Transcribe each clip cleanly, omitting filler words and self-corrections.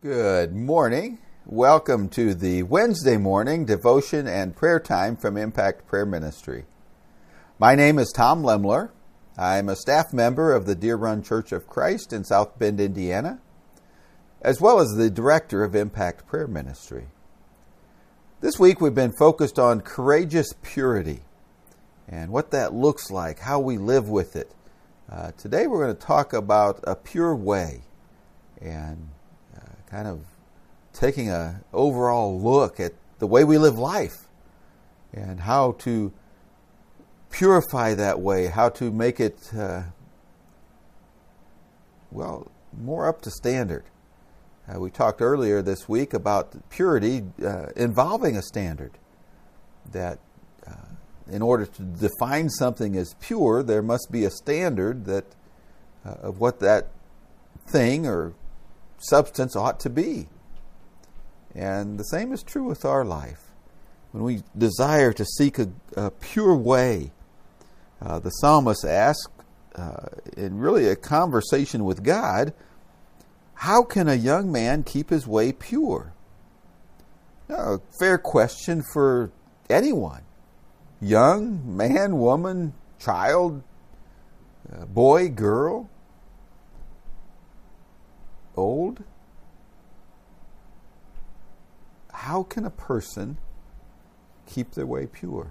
Good morning. Welcome to the Wednesday morning devotion and prayer time from Impact Prayer Ministry. My name is Tom Lemler. I'm a staff member of the Deer Run Church of Christ in South Bend, Indiana, as well as the director of Impact Prayer Ministry. This week we've been focused on courageous purity and what that looks like, how we live with it. Today we're going to talk about a pure way and kind of taking an overall look at the way we live life and how to purify that way, how to make it, more up to standard. We talked earlier this week about purity involving a standard, that in order to define something as pure, there must be a standard that of what that thing or substance ought to be. And the same is true with our life. When we desire to seek a pure way, the psalmist asks, in really a conversation with God, how can a young man keep his way pure? A fair question for anyone. Young, man, woman, child, boy, girl, old. How can a person keep their way pure?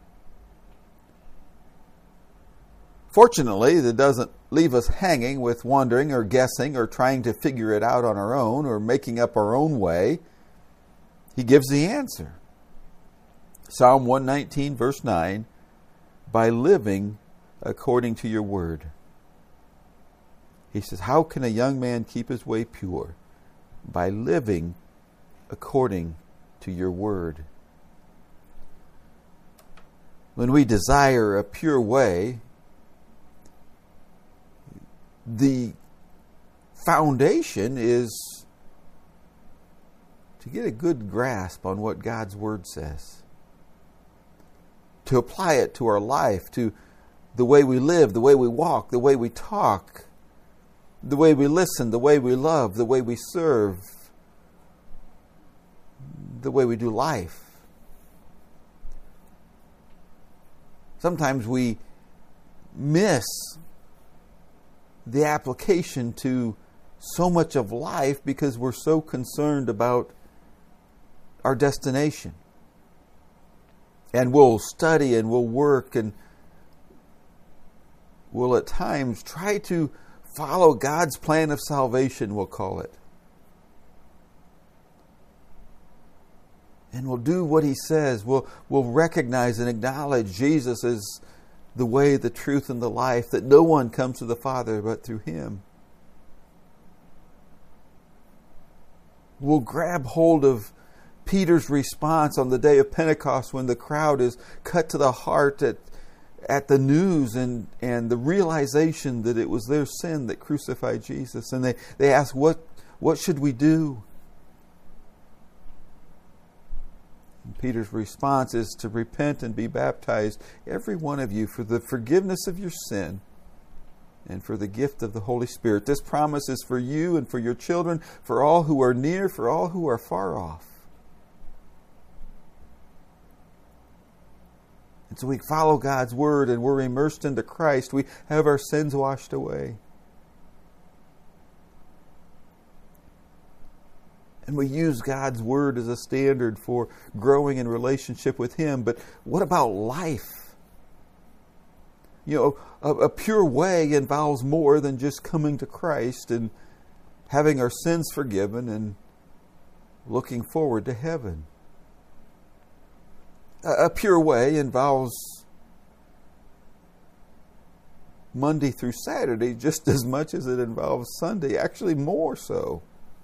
Fortunately, that doesn't leave us hanging with wondering or guessing or trying to figure it out on our own or making up our own way. He gives the answer. Psalm 119, verse 9, by living according to your word. He says, how can a young man keep his way pure? By living according to your word. When we desire a pure way, the foundation is to get a good grasp on what God's word says, to apply it to our life, to the way we live, the way we walk, the way we talk, the way we listen, the way we love, the way we serve, the way we do life. Sometimes we miss the application to so much of life because we're so concerned about our destination. And we'll study and we'll work and we'll at times try to follow God's plan of salvation, we'll call it. And we'll do what He says. We'll recognize and acknowledge Jesus as the way, the truth, and the life, that no one comes to the Father but through Him. We'll grab hold of Peter's response on the day of Pentecost when the crowd is cut to the heart at the news and the realization that it was their sin that crucified Jesus. And they ask, what should we do? And Peter's response is to repent and be baptized, every one of you, for the forgiveness of your sin and for the gift of the Holy Spirit. This promise is for you and for your children, for all who are near, for all who are far off. And so we follow God's word and we're immersed into Christ. We have our sins washed away. And we use God's word as a standard for growing in relationship with Him. But what about life? You know, a pure way involves more than just coming to Christ and having our sins forgiven and looking forward to heaven. A pure way involves Monday through Saturday just as much as it involves Sunday, actually more so.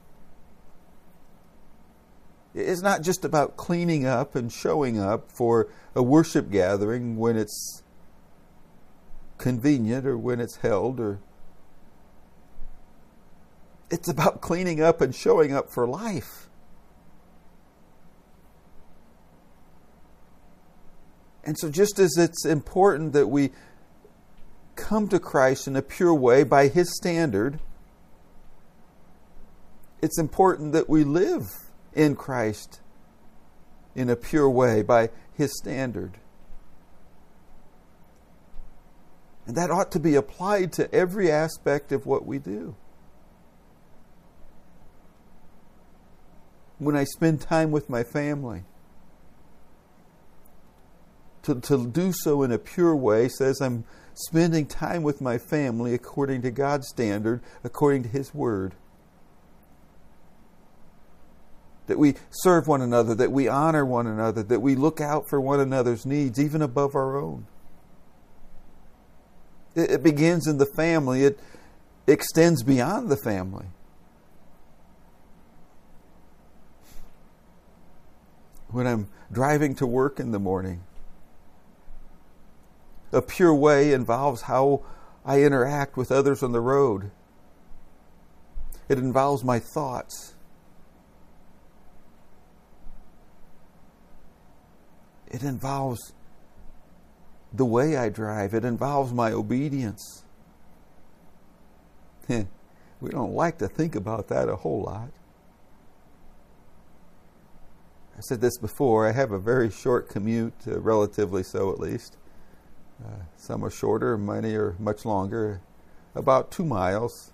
It's not just about cleaning up and showing up for a worship gathering when it's convenient or when it's held, or it's about cleaning up and showing up for life. And so just as it's important that we come to Christ in a pure way by His standard, It's important that we live in Christ in a pure way by His standard. And that ought to be applied to every aspect of what we do. When I spend time with my family, to do so in a pure way says I'm spending time with my family according to God's standard, according to His Word. That we serve one another, that we honor one another, that we look out for one another's needs, even above our own. It begins in the family. It extends beyond the family. When I'm driving to work in the morning, a pure way involves how I interact with others on the road. It involves my thoughts. It involves the way I drive. It involves my obedience. We don't like to think about that a whole lot. I said this before, I have a very short commute, relatively so at least. Some are shorter, many are much longer. About 2 miles.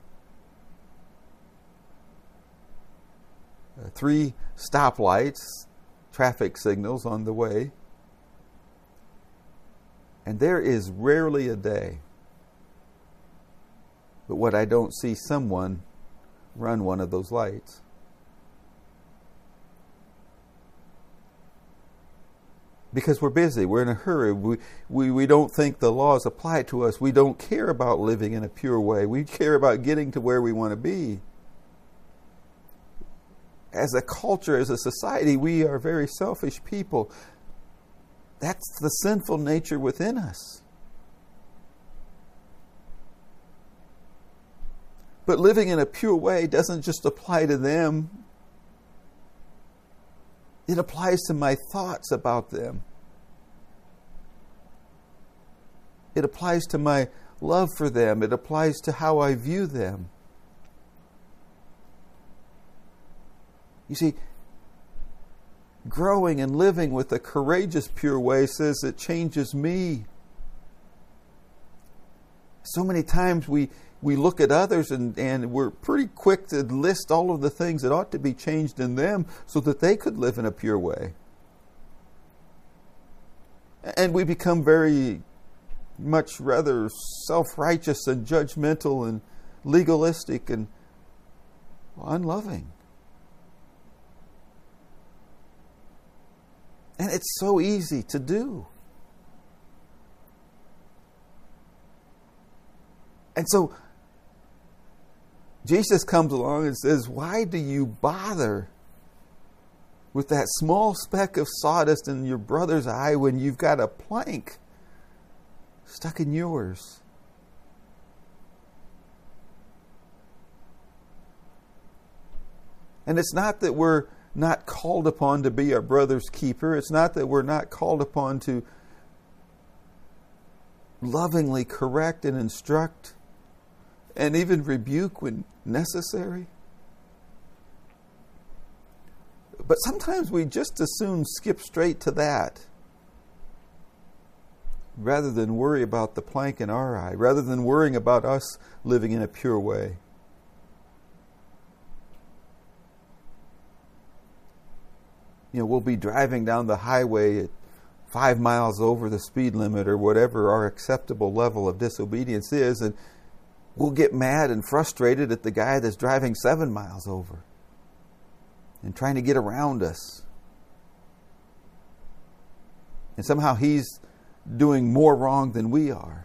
3 stoplights, traffic signals on the way. And there is rarely a day but what I don't see someone run one of those lights. Because we're busy, we're in a hurry, we don't think the laws apply to us. We don't care about living in a pure way. We care about getting to where we want to be. As a culture, as a society, we are very selfish people. That's the sinful nature within us. But living in a pure way doesn't just apply to them. It applies to my thoughts about them. It applies to my love for them. It applies to how I view them. You see, growing and living with a courageous, pure way says it changes me. So many times we look at others and we're pretty quick to list all of the things that ought to be changed in them so that they could live in a pure way. And we become very much rather self-righteous and judgmental and legalistic and unloving. And it's so easy to do. And so Jesus comes along and says, why do you bother with that small speck of sawdust in your brother's eye when you've got a plank stuck in yours? And it's not that we're not called upon to be our brother's keeper. It's not that we're not called upon to lovingly correct and instruct and even rebuke when necessary. But sometimes we just as soon skip straight to that rather than worry about the plank in our eye, rather than worrying about us living in a pure way. You know, we'll be driving down the highway at 5 miles over the speed limit or whatever our acceptable level of disobedience is, and we'll get mad and frustrated at the guy that's driving 7 miles over and trying to get around us. And somehow he's doing more wrong than we are.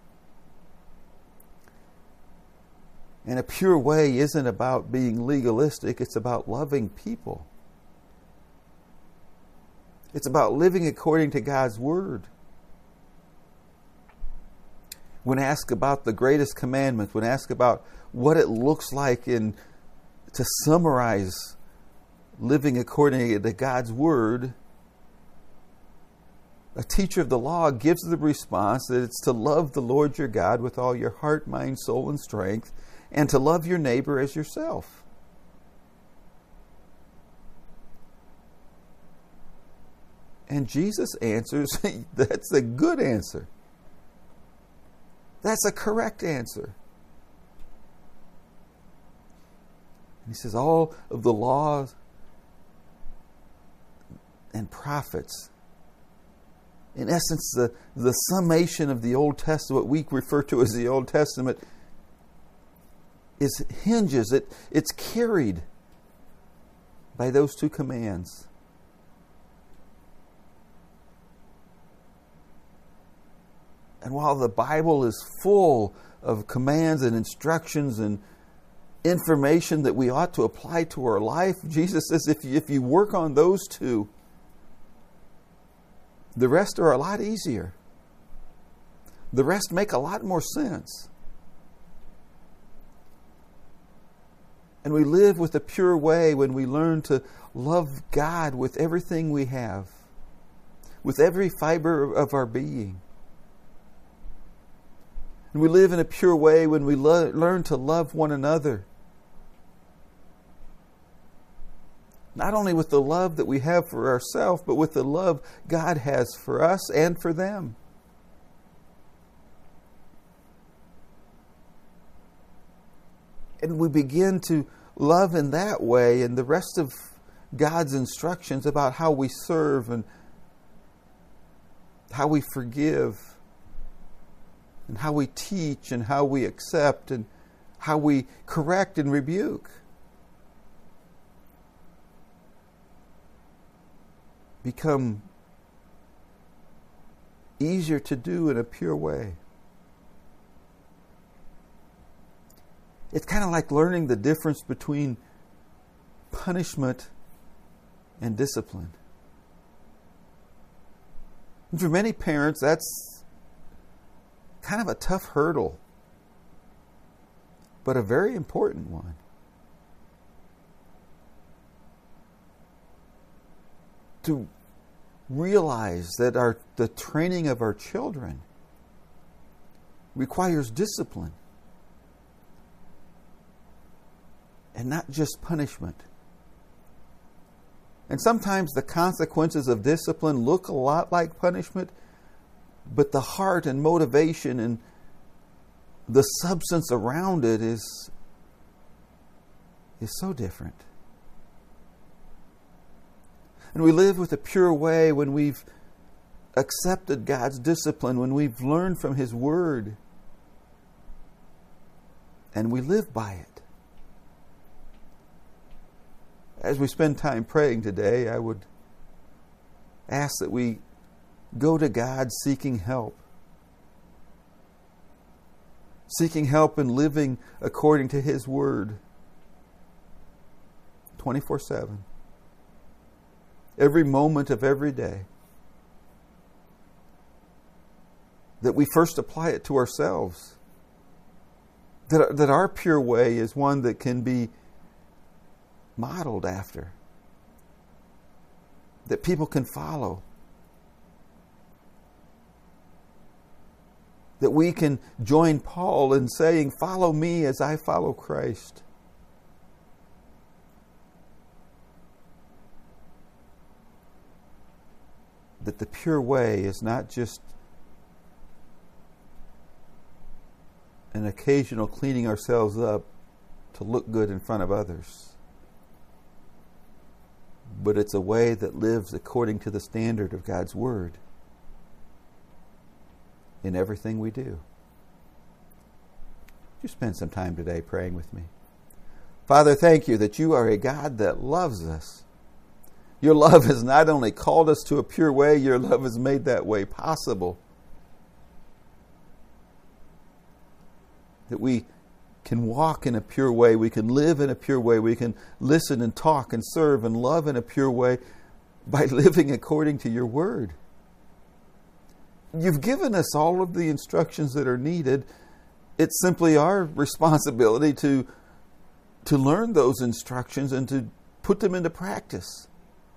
And a pure way isn't about being legalistic, it's about loving people. It's about living according to God's Word. When asked about the greatest commandment, when asked about what it looks like to summarize living according to God's Word, a teacher of the law gives the response that it's to love the Lord your God with all your heart, mind, soul, and strength, and to love your neighbor as yourself. And Jesus answers, that's a good answer. That's a correct answer. He says all of the laws and prophets, in essence, the summation of the Old Testament, what we refer to as the Old Testament, it's carried by those two commands. And while the Bible is full of commands and instructions and information that we ought to apply to our life, Jesus says if you work on those two, the rest are a lot easier. The rest make a lot more sense. And we live with a pure way when we learn to love God with everything we have, with every fiber of our being. And we live in a pure way when we learn to love one another. Not only with the love that we have for ourselves, but with the love God has for us and for them. And we begin to love in that way, and the rest of God's instructions about how we serve and how we forgive and how we teach and how we accept and how we correct and rebuke become easier to do in a pure way. It's kind of like learning the difference between punishment and discipline. And for many parents, that's kind of a tough hurdle, but a very important one. To realize that the training of our children requires discipline and not just punishment. And sometimes the consequences of discipline look a lot like punishment, but the heart and motivation and the substance around it is so different. And we live with a pure way when we've accepted God's discipline, when we've learned from His Word, and we live by it. As we spend time praying today, I would ask that we go to God seeking help. Seeking help in living according to His Word 24/7. Every moment of every day. That we first apply it to ourselves. That our pure way is one that can be modeled after. That people can follow. That we can join Paul in saying, "Follow me as I follow Christ." That the pure way is not just an occasional cleaning ourselves up to look good in front of others, but it's a way that lives according to the standard of God's Word in everything we do. Just spend some time today praying with me. Father, thank you that you are a God that loves us. Your love has not only called us to a pure way, your love has made that way possible. That we can walk in a pure way, we can live in a pure way, we can listen and talk and serve and love in a pure way by living according to your Word. You've given us all of the instructions that are needed. It's simply our responsibility to learn those instructions and to put them into practice.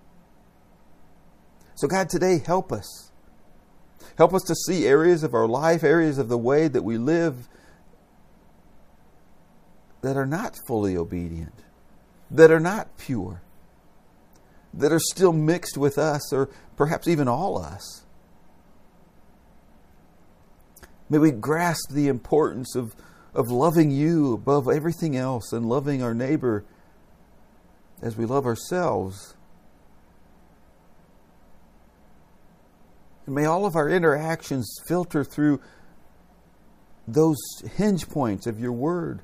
So God, today help us. Help us to see areas of our life, areas of the way that we live that are not fully obedient, that are not pure, that are still mixed with us, or perhaps even all us. May we grasp the importance of loving you above everything else and loving our neighbor as we love ourselves. And may all of our interactions filter through those hinge points of your word.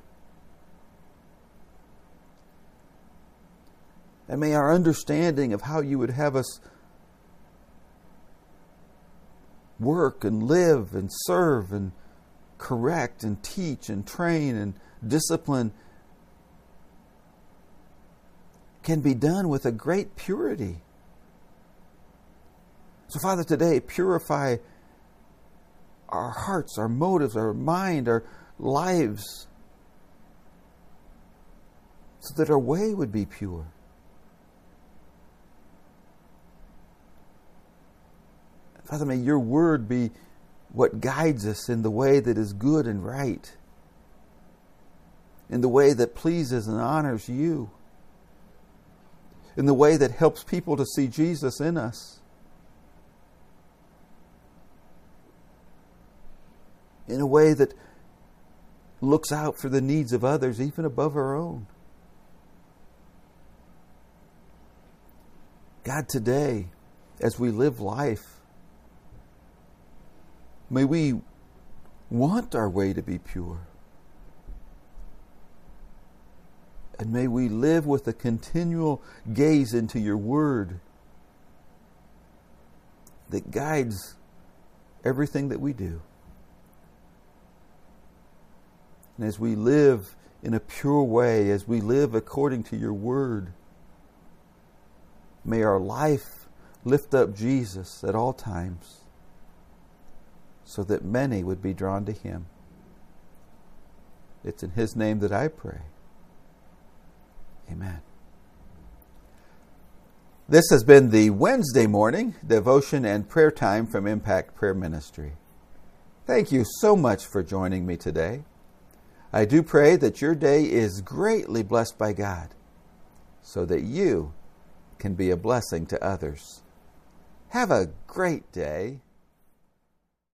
And may our understanding of how you would have us work and live and serve and correct and teach and train and discipline can be done with a great purity. So, Father, today, purify our hearts, our motives, our mind, our lives, so that our way would be pure. Father, may your word be what guides us in the way that is good and right, in the way that pleases and honors you, in the way that helps people to see Jesus in us, in a way that looks out for the needs of others, even above our own. God, today, as we live life, may we want our way to be pure. And may we live with a continual gaze into your word that guides everything that we do. And as we live in a pure way, as we live according to your word, may our life lift up Jesus at all times, so that many would be drawn to him. It's in his name that I pray. Amen. This has been the Wednesday morning devotion and prayer time from Impact Prayer Ministry. Thank you so much for joining me today. I do pray that your day is greatly blessed by God, so that you can be a blessing to others. Have a great day.